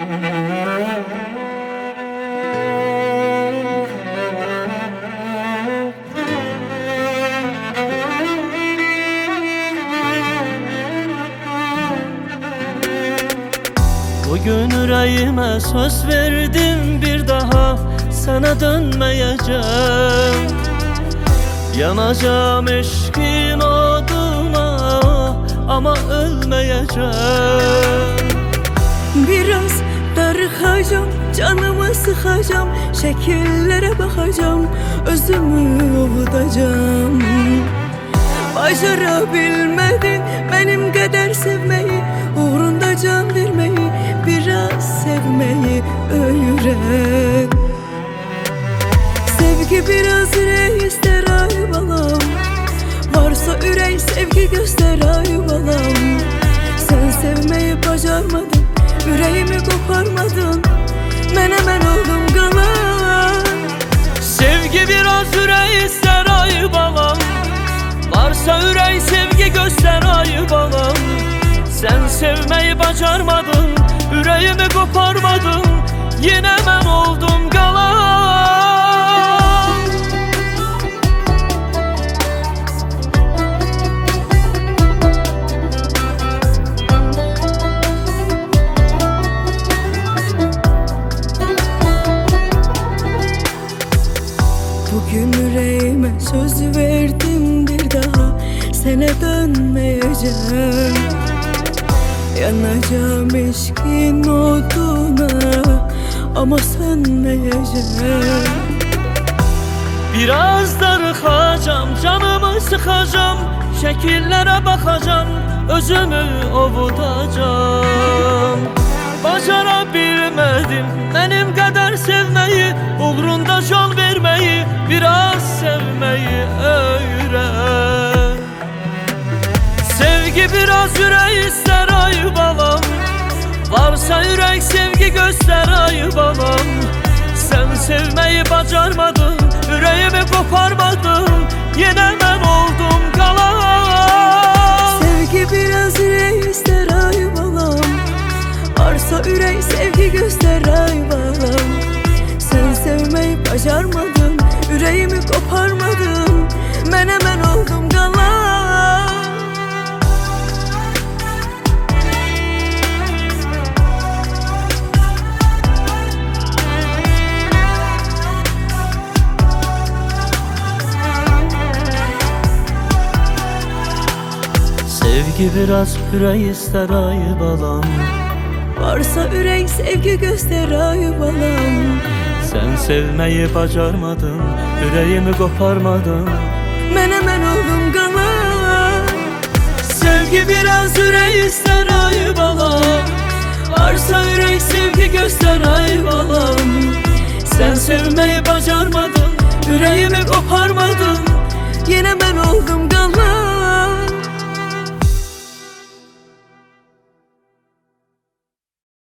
Bugün yüreğime söz verdim, bir daha sana dönmeyeceğim. Yanacağım eşkin oduna ama ölmeyeceğim. Biraz darıxacağım, canımı sıxacağım, şekillere bakacağım, özümü ovudacağım. Bacara bilmedin benim kadar sevmeyi, uğrunda can vermeyi, biraz sevmeyi öğren. Sevgi biraz ürək ister ay balam, varsa ürək sevgi göster ay balam. Sen sevmeyi bacarmadın, yüreğimi koparmadın, mən oldum qalan. Sevgi biraz ürək ister ay balam, varsa ürək sevgi göster ay balam. Sen sevmeyi bacarmadın, yüreğimi koparmadın, yine ben oldum qalan. Bugün yüreğime söz verdim, bir daha sana dönmeyeceğim. Yanacağım eşkin oduna ama sönmeyeceğim. Biraz darıxacağım, canımı sıxacağım, şekillere bakacağım, özümü ovudacağım. Bacara bilmedim benim kadar sevmeyi, uğrunda can vermeyi, biraz sevmeyi öğren. Sevgi biraz yürek ister ay balam, varsa yürek sevgi göster ay balam. Sen sevmeyi bacarmadın, yüreğimi koparmadın, yine ben oldum kalan. Sevgi biraz yürek ister ay balam, varsa yürek sevgi göster ay balam. Sen sevmeyi bacarmadın, yüreğimi koparmadın, mən oldum qalan. Sevgi biraz yürek ister ay balam, varsa ürək sevgi göster ay balam. sen sevmeyi bacarmadın, yüreğimi koparmadın, Mən oldum qalan. sevgi biraz yürek ister ay balam, varsa yürek sevgi göster ay balam. Sen sevmeyi